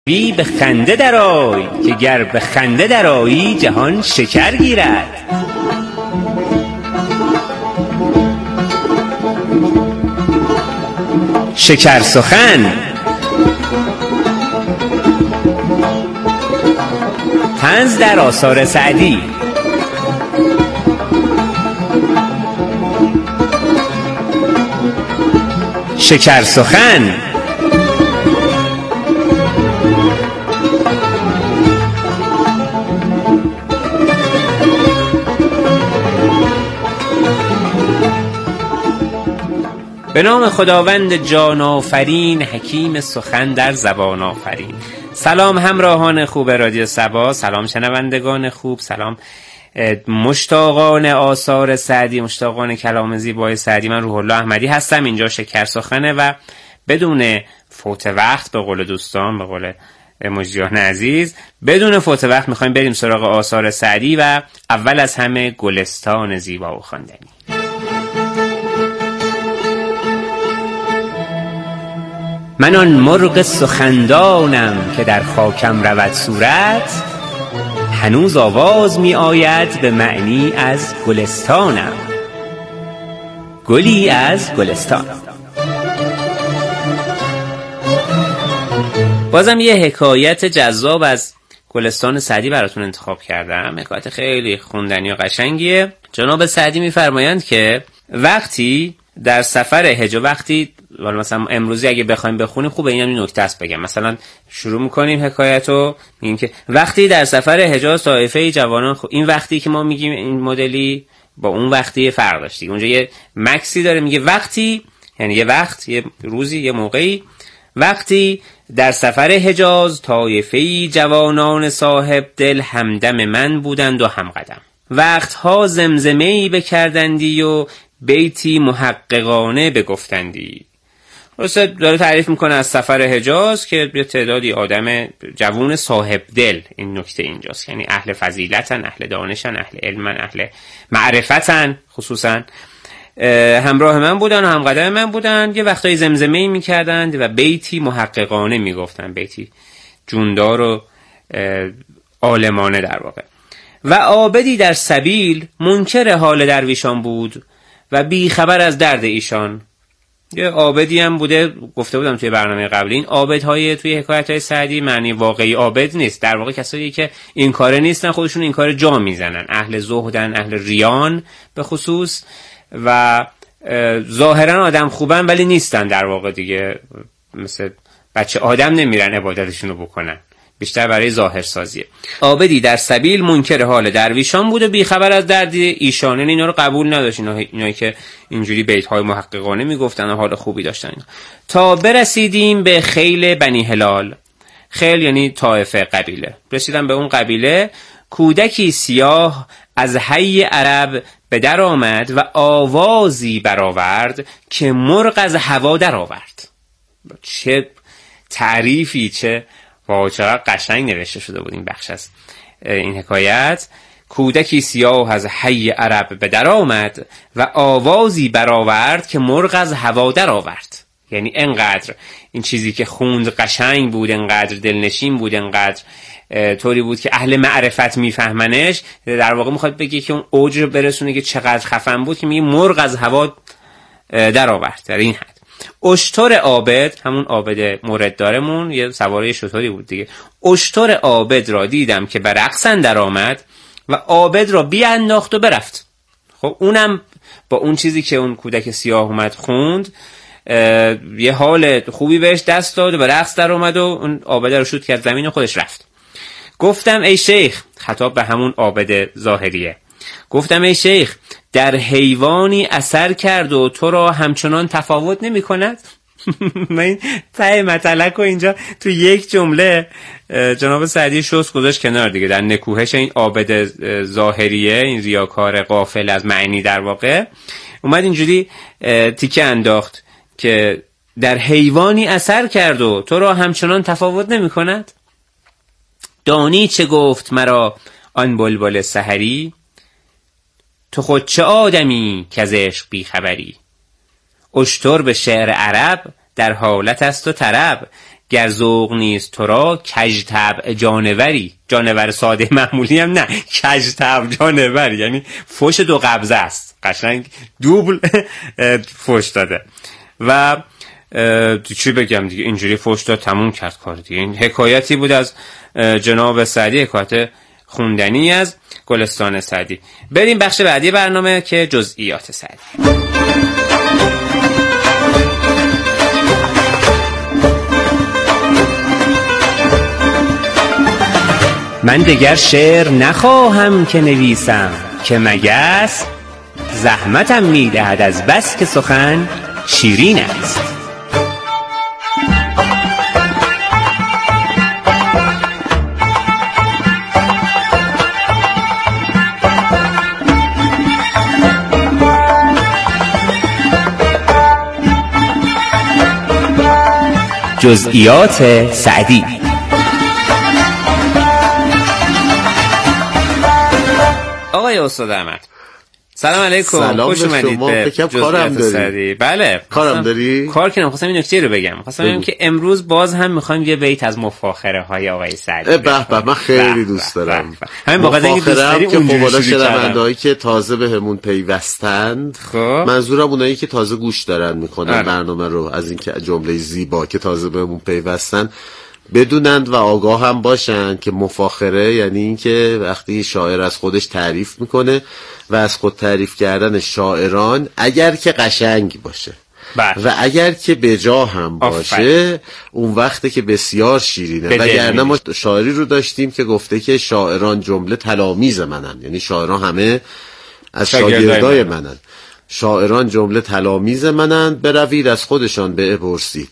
بی به خنده درآی که گر به خنده درآیی جهان شکر گیرد. شکر سخن طنز در آثار سعدی. شکر سخن به نام خداوند جان آفرین، حکیم سخن در زبان آفرین. سلام همراهان خوب رادیو صبا، سلام شنوندگان خوب، سلام مشتاقان آثار سعدی، مشتاقان کلام زیبای سعدی. من روح الله احمدی هستم. اینجا شکر سخنه و بدون فوت وقت، به قول دوستان، به قول مجریان عزیز، بدون فوت وقت میخوایم بریم سراغ آثار سعدی و اول از همه گلستان زیبا و خواندنی. من آن مرغ سخندانم که در خاکم رود صورت، هنوز آواز می آید به معنی از گلستانم، گلی از گلستان. بازم یه حکایت جذاب از گلستان سعدی براتون انتخاب کردم. حکایت خیلی خوندنی و قشنگیه. جناب سعدی میفرمایند که وقتی در سفر حج، وقتی مثلا امروزی اگه بخوایم بخونیم خوبه اینم این نکته است بگم. مثلا شروع میکنیم حکایتو میگیم که وقتی در سفر حجاز طایفه جوانان این وقتی که ما میگیم این مدلی با اون وقتی فرق داشت. اونجا یه مکسی داره، میگه وقتی، یعنی یه وقت، یه روزی، یه موقعی، وقتی در سفر حجاز طایفه جوانان صاحب دل همدم من بودند و همقدم، وقتها زمزمه‌ای بکردندی و بیتی محققانه بگفتندی. درسته داره تعریف میکنه از سفر حجاز که یه تعدادی آدم جوون صاحب دل، این نکته اینجاست، یعنی اهل فضیلتن، اهل دانشن، اهل علمن، اهل معرفتن، خصوصا همراه من بودن و همقدم من بودن. یه وقتایی زمزمه‌ای میکردند و بیتی محققانه میگفتن، بیتی جوندار و عالمانه در واقع. و عابدی در سبیل منکر حال درویشان بود و بی خبر از درد ایشان. یه عابدی هم بوده، گفته بودم توی برنامه قبلی، این عابدهای توی حکایت‌های سعدی معنی واقعی عابد نیست، در واقع کسایی که این کاره نیستن، خودشون این کار جا میزنن، اهل زهدن، اهل ریان به خصوص، و ظاهرا آدم خوبن ولی نیستن در واقع دیگه، مثل بچه آدم نمیرن عبادتشونو بکنن، بیشتر برای ظاهر سازیه. عابدی در سبیل منکر حال درویشان بود و بی خبر از درد ایشان، یعنی اینا رو قبول نداشت، اینایی که اینجوری بیت‌های محققانه میگفتن و حال خوبی داشتن. تا برسیدیم به خیل بنی هلال. خیل یعنی طائفه، قبیله. رسیدم به اون قبیله. کودکی سیاه از حی عرب به در آمد و آوازی برآورد که مرغ از هوا در آورد. چه تعریفی، چه چقدر قشنگ نوشته شده بود این بخش از این حکایت. کودکی سیاه از حی عرب به در آمد و آوازی برآورد که مرغ از هوا در آورد. یعنی انقدر این چیزی که خوند قشنگ بود، انقدر دلنشین بود، انقدر طوری بود که اهل معرفت میفهمنش. در واقع میخواد بگه که اون اوج رو برسونه که چقدر خفن بود که میگه مرغ از هوا در آورد. در این حد اشتر عابد، همون عابد مورد دارمون، یه سواره شطوری بود دیگه، اشتر عابد را دیدم که به رقص اندر آمد و عابد را بیانداخت و برفت. خب اونم با اون چیزی که اون کودک سیاه اومد خوند یه حال خوبی بهش دست داد و به رقص در آمد و اون عابد رو شوت کرد زمین و خودش رفت. گفتم ای شیخ، خطاب به همون عابد ظاهریه، گفتم ای شیخ، در حیوانی اثر کرد و تو را همچنان تفاوت نمی کند؟ من ته مطلق و اینجا تو یک جمله جناب سعدی شست گذاشت کنار دیگه، در نکوهش این عابد ظاهریه، این ریاکار غافل از معنی در واقع، اومد اینجوری تیکه انداخت که در حیوانی اثر کرد و تو را همچنان تفاوت نمی کند؟ دانی چه گفت مرا آن بلبل سحری؟ تو خود چه آدمی که از عشق بی خبری؟ اشتر به شعر عرب در حالت است و طرب، گر ذوق نیست تو را کج طبع جانوری، جانور ساده معمولی هم نه، کج طبع جانوری، یعنی فوش دو قبضه است، قشنگ دوبل فوش داده. و چی بگم دیگه، اینجوری فوش داد تموم کرد کار دیگه. این حکایتی بود از جناب سعدی، حکایت خوندنی از گلستان سعدی. بریم بخش بعدی برنامه که جزئیات سعدی. من دگر شعر نخواهم که نویسم، که مگس زحمتم میدهد از بس که سخن شیرین است. جزئیات سعدی. آقای استاد احمد سلام علیکم، خوش اومدید به جزئیات سعدی. بله کارم داری؟ کار کنم. خواستم این نکته رو بگم، خواستم بگم که امروز باز هم میخوایم یه بیت از مفاخره های آقای سعدی. به به، من خیلی دوست دارم همین واقعا اینکه دوست داری که خب شنونده‌هایی که تازه بهمون پیوستند، منظورم اونایی که تازه گوش دارن میکنن برنامه رو، از اینکه جمله زیبا که تازه بهمون پیوستن بدونند و آگاه هم باشن که مفاخره یعنی این که وقتی شاعر از خودش تعریف میکنه و از خود تعریف کردن شاعران اگر که قشنگ باشه و اگر که بجا هم باشه اون وقته که بسیار شیرینه. وگرنه ما شاعری رو داشتیم که گفته که شاعران جمله تلامیذ منن، یعنی شاعران همه از شاگردای منن. شاعران جمله تلامیذ منند، بروید از خودشان بپرسید.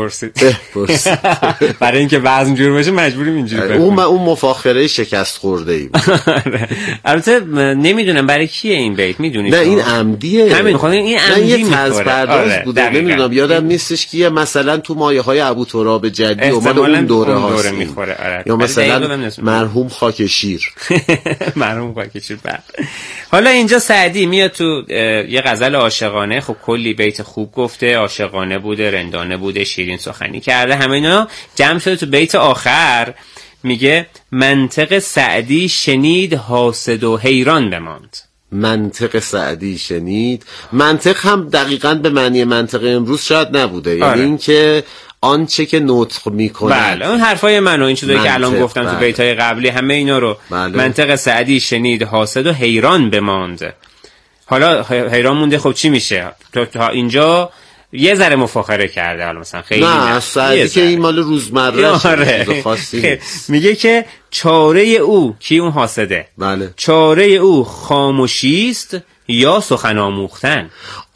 برای اینکه وزن جور باشه مجبوریم اینجوری بگیم. اون مفاخره شکست خورده ای. البته نمیدونم برای کیه این بیت، میدونی؟ نه این عمدیه. همین میخوام این عمدی یه طرز پرداز بوده، نمیدونم یادم نیستش که مثلا تو مایه‌های ابو تراب جدی اومد اون دوره هاست یا مثلا مرحوم خاک شیر. مرحوم خاک شیر. حالا اینجا سعدی میاد تو یه غزل عاشقانه، خب کلی بیت خوب گفته، عاشقانه بوده، رندانه بوده، شیرین سخنی کرده، همه اینا جمع شده تو بیت آخر. میگه منطق سعدی شنید حاسد و حیران بماند. منطق سعدی شنید، منطق هم دقیقاً به معنی منطق امروز شاید نبوده، یعنی این که آنچه که نطق میکنه. بله اون حرفای منو، این چیزایی که الان گفتم تو بیتای قبلی، همه اینا رو منطق سعدی شنید حاسد و حیران بماند. حالا حیران مونده، خب چی میشه؟ تا اینجا یه ذره مفاخره کرده، حالا مثلا خیلی نه سعدی که این مال روزمره خاصی میگه که چاره او کی اون حاسده، بله چاره او خاموشی است یا سخن آموختن.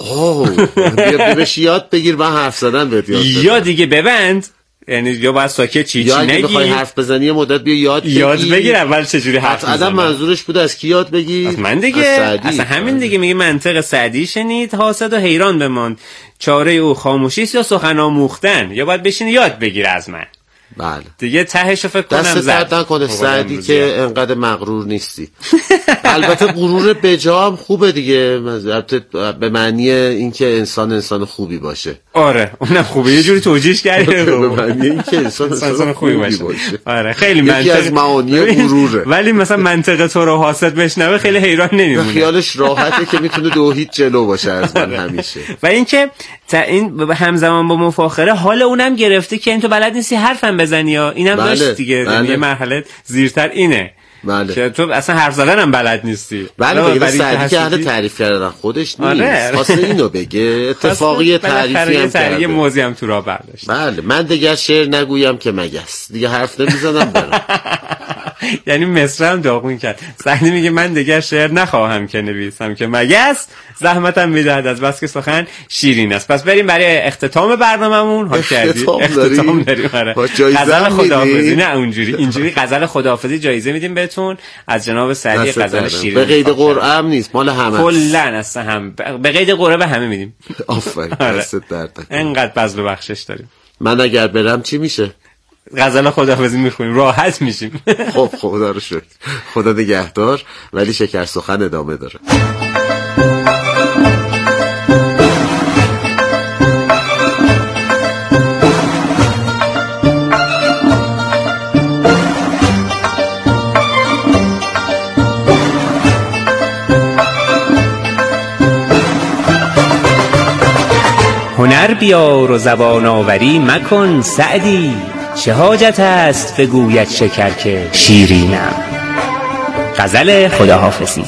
بیا بهش یاد بگیر، من حرف زدن بهت یاد بدم. یا دیگه ببند، یعنی یا باید ساکت چی نگی، یا اگه بخوای حرف بزنی یه مدت بیا یاد بگیر اول چجوری حرف بزنی. آدم منظورش بود از کی یاد بگی؟ از من دیگه، اصلا همین دیگه. میگه منطق سعدی شنید حاسد و حیران بماند، چاره او خاموشی است یا سخن آموختن، یا باید بشینی یاد بگیر از من. بله دیگه تهش فکر کنم دست درد نکنه سعدی که انقدر مغرور نیستی. البته غرور بجا هم خوبه دیگه، البته به معنی اینکه انسان خوبی باشه. آره اونم خوبه، یه جوری توجیهش کردی. به معنی اینکه انسان خوبی باشه. آره خیلی یکی از معانی غروره. ولی مثلا منطقه تو رو حاسد بشنوه خیلی حیران نمیمونه، خیالش راحته که میتونه 2 جلو باشه از من همیشه. و اینکه این همزمان با مفاخره حال اونم گرفته که این تو بلد نیستی حرفم بزنی، یا اینم داشت دیگه. یه مرحله زیرتر اینه که تو اصلا حرف زدن هم بلد نیستی. بله سعدی که اهل تعریف کردن خودش نیست، خواسته اینو بگه، اتفاقی تعریفی هم کرده، یه موضوعی هم تو راه برداشت. بله من دیگه شعر نگویم که مگس، دیگه حرف نمیزنم برم. یعنی مصر هم داغون کرد. سعدی میگه من دیگه شعر نخواهم که نویسم، که مگس زحمتم میدهد از بس که سخن شیرین است. پس بریم برای اختتام برنامه‌مون. حال کردی اختتام داریم. غزل خداحافظی، نه اونجوری، اینجوری غزل خداحافظی جایزه میدیم بهتون از جناب سعدی، غزل شیرین به قید قرعه هم نیست، مال همه کلا اصلا هم به قید قرعه به همه میدیم. آفرین دست درد نکنه، انقدر بذل و بخشش داریم. من اگر برم چی میشه؟ غزل خداحافظی میخونیم، راحت میشیم. خب خدا رو شکر، خدا نگهدار. ولی شکر سخن ادامه داره. مبیار و زبان آوری مکن سعدی، چه حاجت است بگوید شکر که شیرینم. غزل خداحافظی.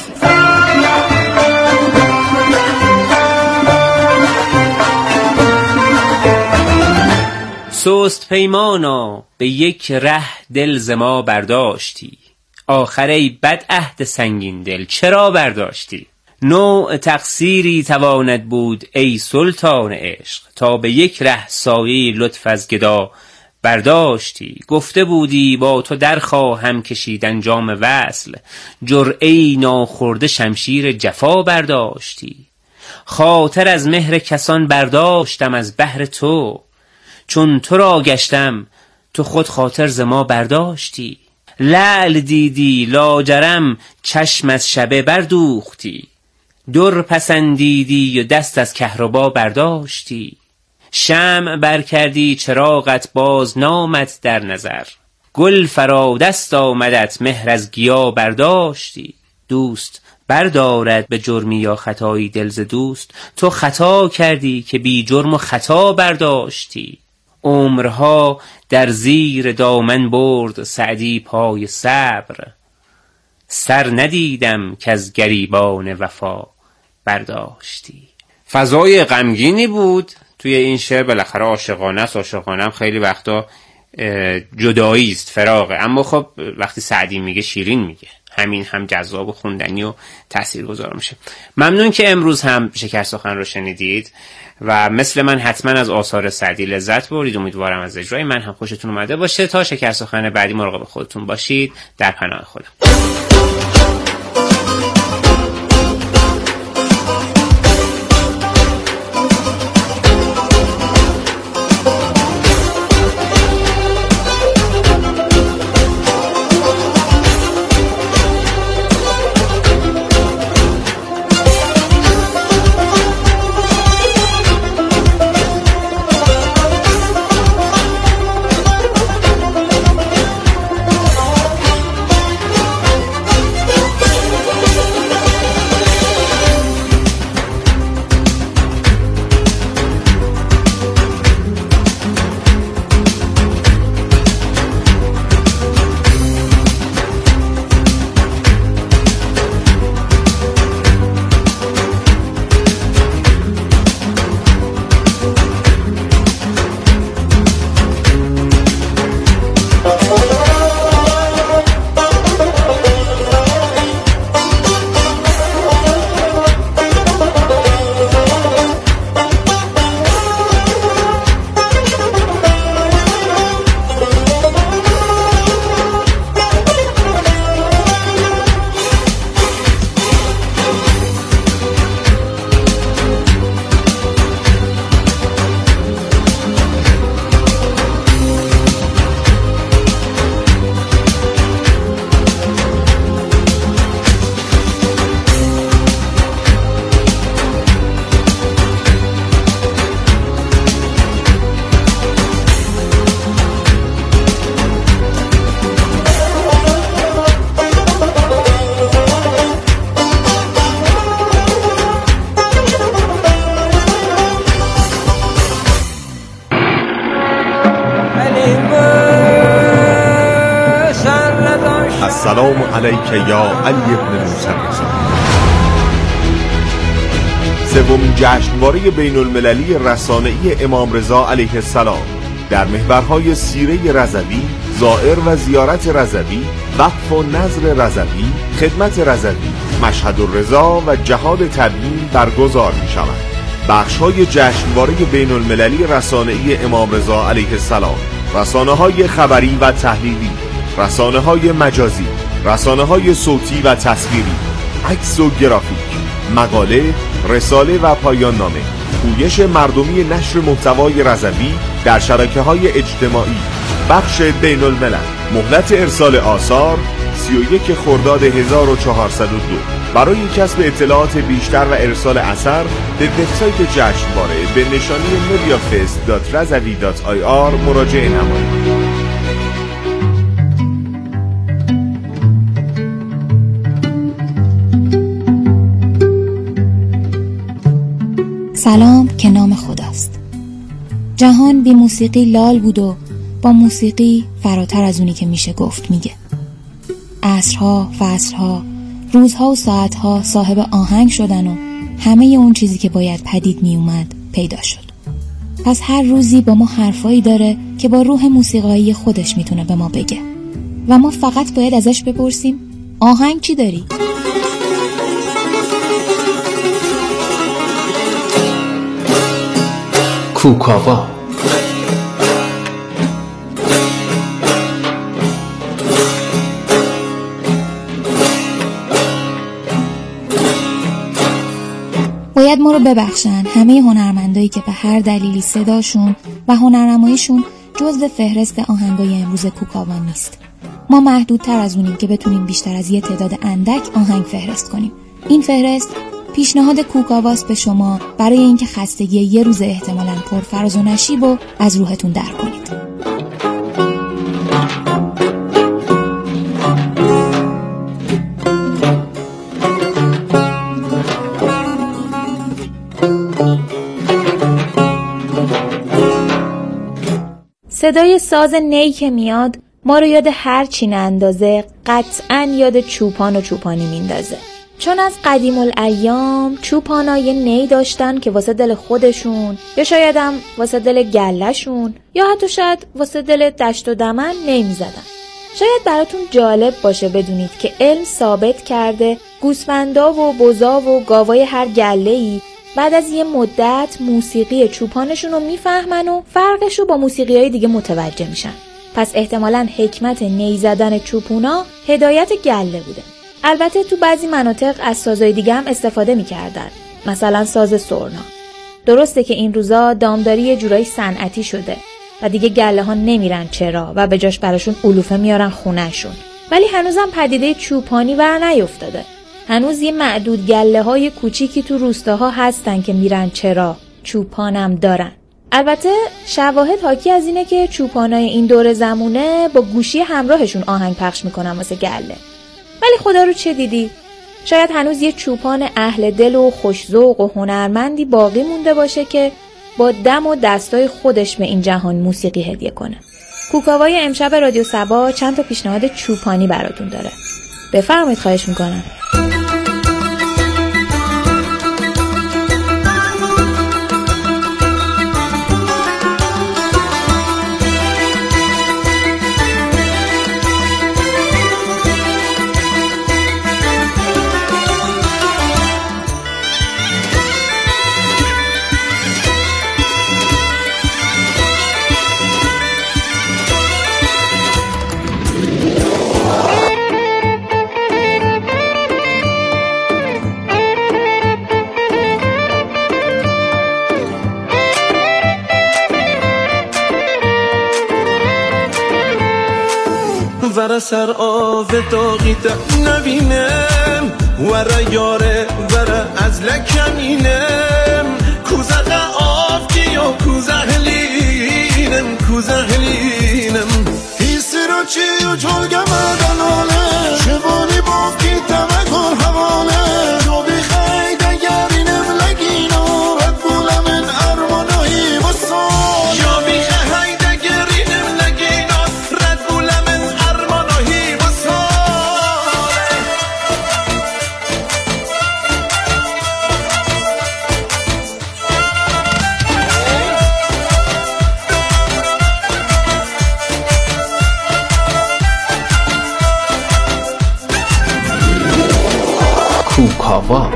سست پیمانا به یک ره دل ز ما برداشتی، آخر ای بد عهد سنگین دل چرا برداشتی؟ نوع تقصیری تواند بود ای سلطان عشق، تا به یک ره سایه لطف از گدا برداشتی. گفته بودی با تو در خواهم کشید انجام وصل، جرعه‌ای ناخورده شمشیر جفا برداشتی. خاطر از مهر کسان برداشتم از بهر تو، چون تو را گشتم تو خود خاطر ز ما برداشتی. لعل دیدی لاجرم چشم از شبه بردوختی، در پسندیدی و دست از کهربا برداشتی. شمع بر کردی چراغت باز نامد در نظر، گل فرا دست آمدت مهر از گیا برداشتی. دوست بردارد به جرمی یا خطایی دل ز دوست، تو خطا کردی که بی جرم و خطا برداشتی. عمرها در زیر دامن برد سعدی پای صبر، سر ندیدم که از گریبان وفا برداشتی. فضای غمگینی بود توی این شعر. بالاخره عاشقانه است، عاشقانه هم خیلی وقتا جدایی است، فراقه. اما خب وقتی سعدی میگه شیرین میگه، همین هم جذاب و خوندنی و تاثیرگذار میشه. ممنون که امروز هم شکر سخن رو شنیدید و مثل من حتما از آثار سعدی لذت بردید. امیدوارم از اجرای من هم خوشتون اومده باشه. تا شکر سخن بعدی مراقب خودتون باشید. در پناه خدا. السلام علیک یا علی ابن موسی رضا. سومین جشنواره بین المللی رسانه‌ای امام رضا علیه السلام در محورهای سیره رضوی، زائر و زیارت رضوی، وقف و نظر رضوی، خدمت رضوی، مشهد الرضا و جهاد تبیین برگزار می شود. بخش‌های جشنواره بین المللی رسانه‌ای امام رضا علیه السلام: رسانه‌های خبری و تحلیلی، رسانه‌های مجازی، رسانه‌های صوتی و تصویری، عکس و گرافیک، مقاله، رساله و پایان نامه، پویش مردمی نشر محتوای رضوی در شبکه‌های اجتماعی، بخش بین الملل. مهلت ارسال آثار 31 خرداد 1402. برای کسب اطلاعات بیشتر و ارسال اثر به وبسایت جشنواره به نشانی mediafest.razavi.ir مراجعه نمایید. سلام که نام خداست. جهان بی موسیقی لال بود و با موسیقی فراتر از اونی که میشه گفت میگه. عصرها، فصلها، روزها و ساعتها صاحب آهنگ شدن و همه اون چیزی که باید پدید می اومد پیدا شد. پس هر روزی با ما حرفایی داره که با روح موسیقایی خودش میتونه به ما بگه و ما فقط باید ازش بپرسیم آهنگ چی داری؟ کوکاوا. باید ما رو ببخشن همه هنرمندایی که به هر دلیلی صداشون و هنرنماییشون جزو فهرست آهنگای امروز کوکاوا نیست. ما محدودتر از اونیم که بتونیم بیشتر از یه تعداد اندک آهنگ فهرست کنیم. این فهرست پیشنهاد کوکاواست به شما برای اینکه خستگی یه روز احتمالاً پرفراز و نشیب رو از روحتون در کنید. صدای ساز نی که میاد ما رو یاد هر چی نندازه قطعاً یاد چوپان و چوپانی میندازه. چون از قدیم الایام چوپانا یه نی داشتن که واسه دل خودشون یا شاید هم واسه دل گله‌شون یا حتی شاید واسه دل دشت و دمن نی میزدن. شاید براتون جالب باشه بدونید که علم ثابت کرده گوسفندا و بزا و گاوای هر گله‌ای بعد از یه مدت موسیقی چوپانشون رو میفهمن و فرقش رو با موسیقی‌های دیگه متوجه میشن. پس احتمالاً حکمت نی زدن چوپونا هدایت گله بوده. البته تو بعضی مناطق از سازهای دیگه هم استفاده میکردن، مثلا ساز سرنا. درسته که این روزا دامداری یه جورایی صنعتی شده و دیگه گله ها نمیرن چرا و به جاش براشون علوفه میارن خونهشون، ولی هنوزم پدیده چوپانی ور نیفتاده. هنوز یه معدود گله های کوچیکی تو روستاها هستن که میرن چرا چوپانم دارن. البته شواهد حاکی از اینه که چوپانای این دور زمونه با گوشی همراهشون آهنگ پخش میکنن واسه گله. ولی خدا رو چه دیدی؟ شاید هنوز یه چوپان اهل دل و خوش‌ذوق و هنرمندی باقی مونده باشه که با دم و دستای خودش به این جهان موسیقی هدیه کنه. کوکاوای امشب رادیو صبا چند تا پیشنهاد چوپانی براتون داره. بفرمایید، خواهش میکنم. ور سر آو داغی نبینم ور یاره ور از لکمینم کوزق آف کیو کوزهلینم حیثی رو چی و جلگم دلانه شوانی باف کی تمکن حوانه جو بی خیده گرینم لگینا رد بولم ارمانایی بسان یا بی خیده گرینم لگینا رد بولم ارمانایی بسان کوکاوا.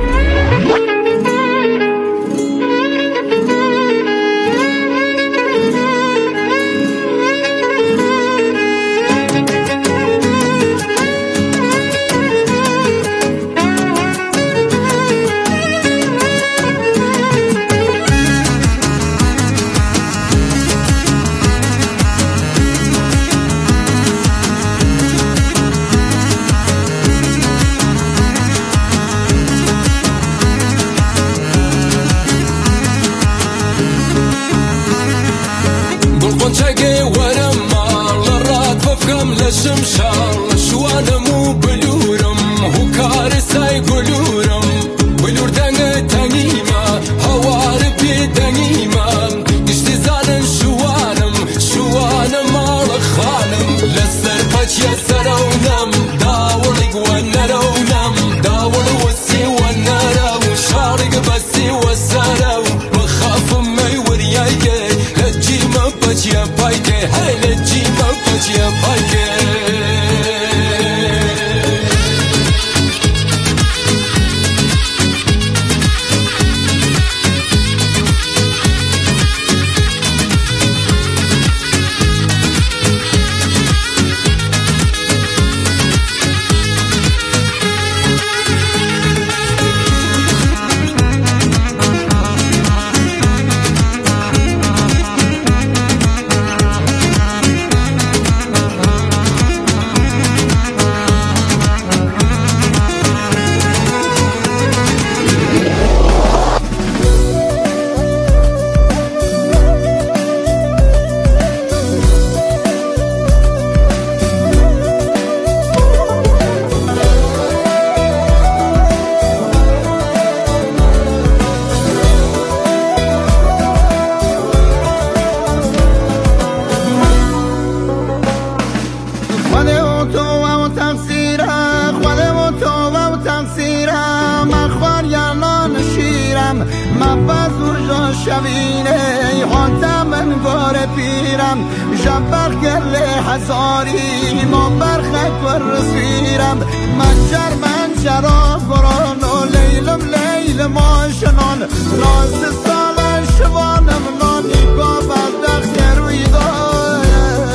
و تو و تقصیرم خود و تو و تقصیرم من خواریانان شیرم من بزور جا شبینه حاتم انگار پیرم شبق گل حزاری ما برخک و رسیرم من چرا بران و لیلم لیل ما شنان ناز سال شوانم نانی با بدخت روی دای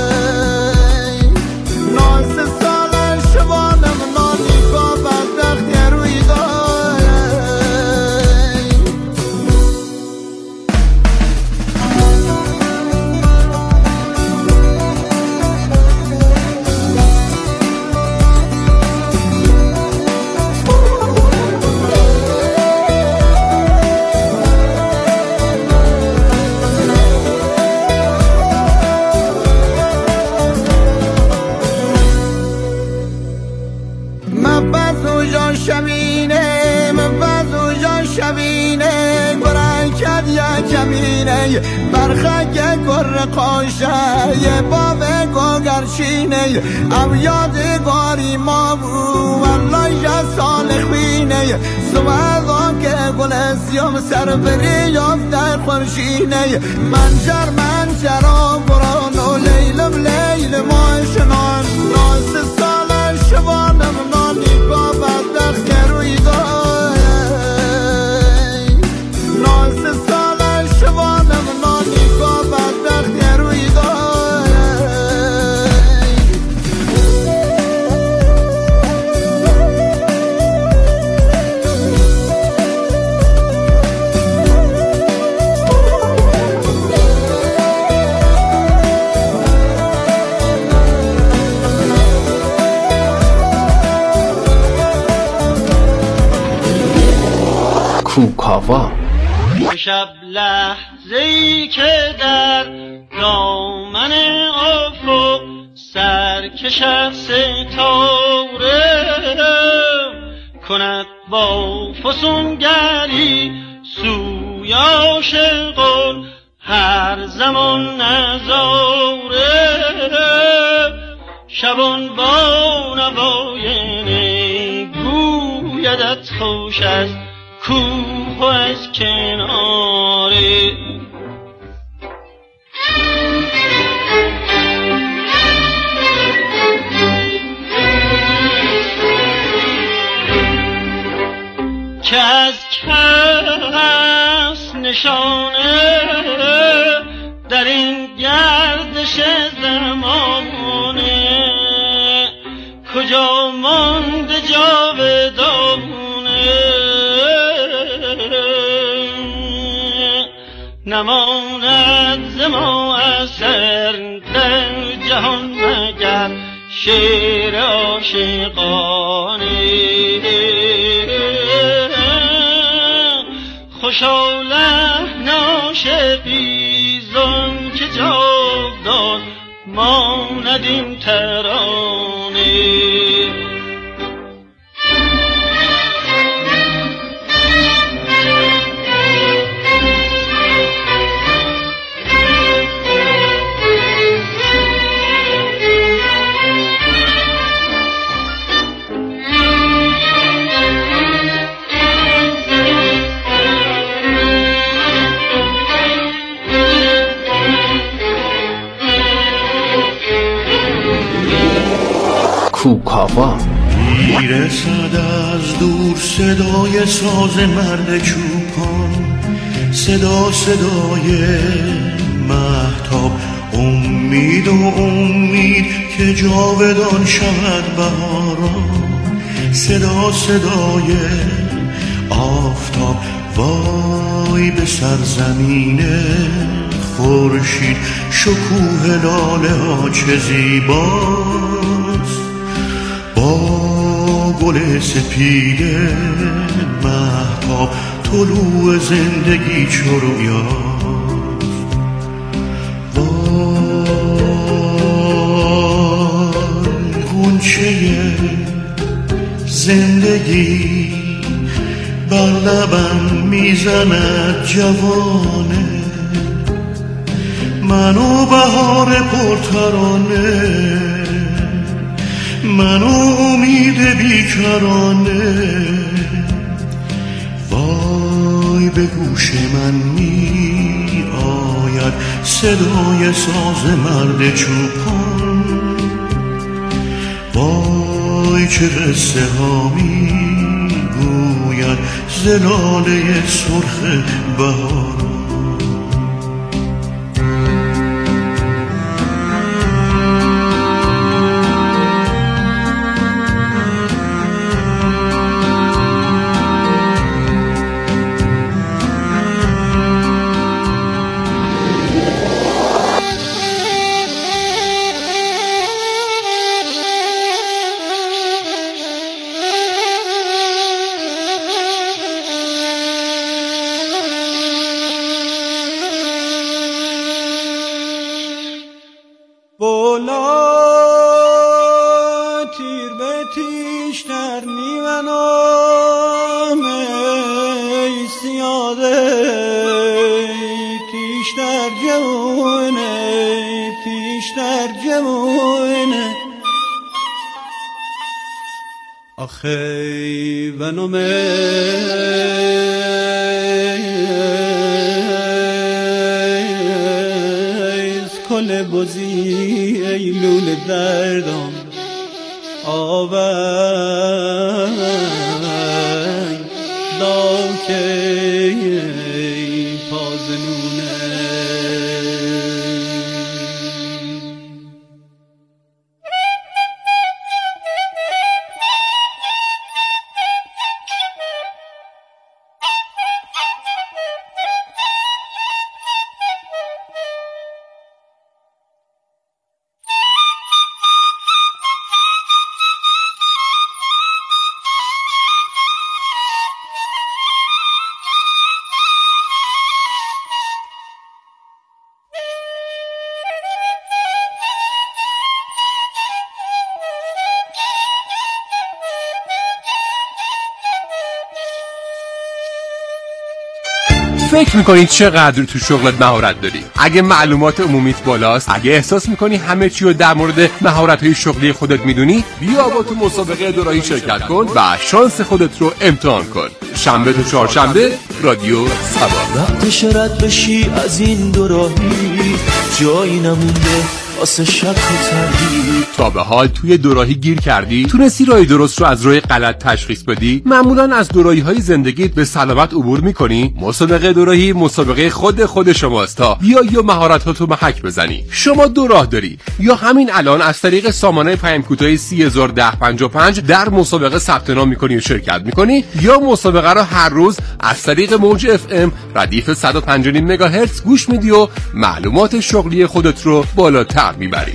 ناز سال شوانم نانی با بدخت روی دای برخک گر قاشه یه بابه گوگرشینه او یادگاری ما بو والله یا سال خوینه سوازا که گل سیام سر بری یافته خورشینه من چرا بران و لیلم لیل ما شنان ناز سال شوانم نانی با بدخت روی دای ناز سال شوانم نانی با بدخت روی دای کوکاوا. شب لحظه‌ای که در دامن افق سرکشد ستاره کند با فسونگری سوی عاشقان هر زمان نظاره شبان با نوای نی گویدت خوش است کوه از کناره که از کس نشانه در این گردش زمانه کجا مانده جاودانه نماند ز ما اثر در جهان مگر شعر عاشقانه خوشا لحن عاشقی زان که جاودان ماند این ترانه کوکاوا. میرسد از دور صدای ساز مرد چوپان صدای مهتاب امید و امید که جاودان شود بهاران صدای آفتاب وای به سرزمین خورشید شکوه لاله ها چه زیباست با گل سپید مهتاب طلوع زندگی چو رویاست وای غنچه زندگی بر لبم میزند جوانه منو بهار پرترانه من امید بیکرانه، وای به گوش من می آید صدای ساز مرد چوپان، وای چه قصه ها می گوید زلاله سرخ بهار. آخی ونوم کل بزی ای لول دردم آوای داکی پازنونه. فکر میکنی چقدر تو شغلت مهارت داری؟ اگه معلومات عمومیت بالاست، اگه احساس میکنی همه چی رو در مورد مهارت‌های شغلی خودت میدونی، بیا با تو مسابقه دوراهی شرکت کن و شانس خودت رو امتحان کن. شنبه تا چهارشنبه رادیو سبا. وقتش رد بشی از این دوراهی، جایی نمونده واسه شک و تردید. تا به حال توی دوراهی گیر کردی؟ تونستی راه درست رو از راه غلط تشخیص بدی؟ معمولا از دوراهی‌های زندگیت به سلامت عبور می‌کنی؟ مسابقه دوراهی مسابقه خود شماست تا بیا یا مهارتاتو محک بزنی. شما دو راه داری، یا همین الان از طریق سامانه پیام کوتاه 301055 در مسابقه ثبت نام می‌کنی و شرکت می‌کنی، یا مسابقه رو هر روز از طریق موج FM ردیف 105.5 مگاهرتز گوش میدی و معلومات شغلی خودت رو بالاتر میبری.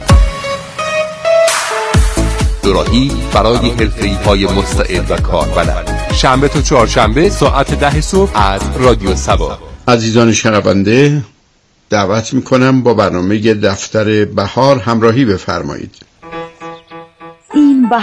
دوراهی برای حرفه‌ای‌های مستعد و کاربلد. شنبه تا چهارشنبه ساعت 10 صبح از رادیو سبا. عزیزان شنونده، دعوت میکنم با برنامه دفتر بهار همراهی بفرمایید. این